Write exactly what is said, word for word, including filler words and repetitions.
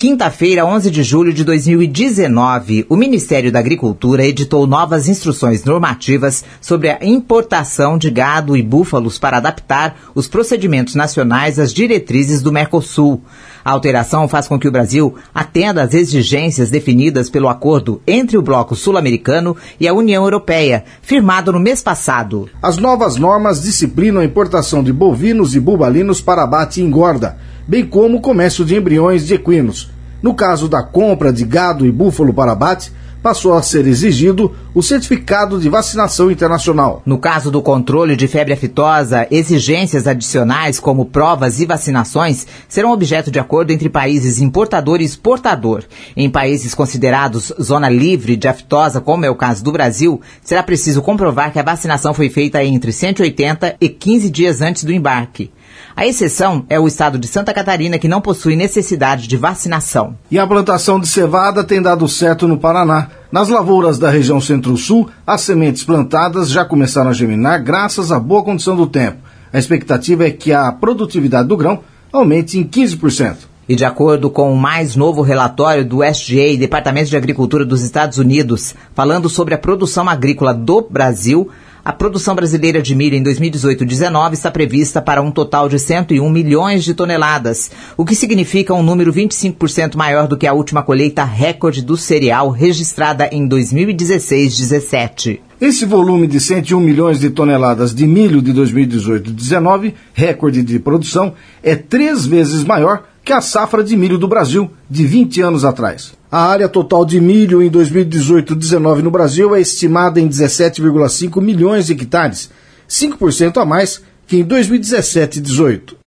Quinta-feira, onze de julho de dois mil e dezenove, o Ministério da Agricultura editou novas instruções normativas sobre a importação de gado e búfalos para adaptar os procedimentos nacionais às diretrizes do Mercosul. A alteração faz com que o Brasil atenda às exigências definidas pelo acordo entre o Bloco Sul-Americano e a União Europeia, firmado no mês passado. As novas normas disciplinam a importação de bovinos e bubalinos para abate e engorda, bem como o comércio de embriões de equinos. No caso da compra de gado e búfalo para abate, passou a ser exigido o certificado de vacinação internacional. No caso do controle de febre aftosa, exigências adicionais como provas e vacinações serão objeto de acordo entre países importador e exportador. Em países considerados zona livre de aftosa, como é o caso do Brasil, será preciso comprovar que a vacinação foi feita entre cento e oitenta e quinze dias antes do embarque. A exceção é o estado de Santa Catarina, que não possui necessidade de vacinação. E a plantação de cevada tem dado certo no Paraná. Nas lavouras da região Centro-Sul, as sementes plantadas já começaram a germinar graças à boa condição do tempo. A expectativa é que a produtividade do grão aumente em quinze por cento. E de acordo com o mais novo relatório do U S D A, Departamento de Agricultura dos Estados Unidos, falando sobre a produção agrícola do Brasil, a produção brasileira de milho em dois mil e dezoito dezenove está prevista para um total de cento e um milhões de toneladas, o que significa um número vinte e cinco por cento maior do que a última colheita recorde do cereal registrada em dois mil e dezesseis dezessete. Esse volume de cento e um milhões de toneladas de milho de dois mil e dezoito dezenove, recorde de produção, é três vezes maior que a safra de milho do Brasil de vinte anos atrás. A área total de milho em dois mil e dezoito dezenove no Brasil é estimada em dezessete vírgula cinco milhões de hectares, cinco por cento a mais que em dois mil e dezessete dezoito.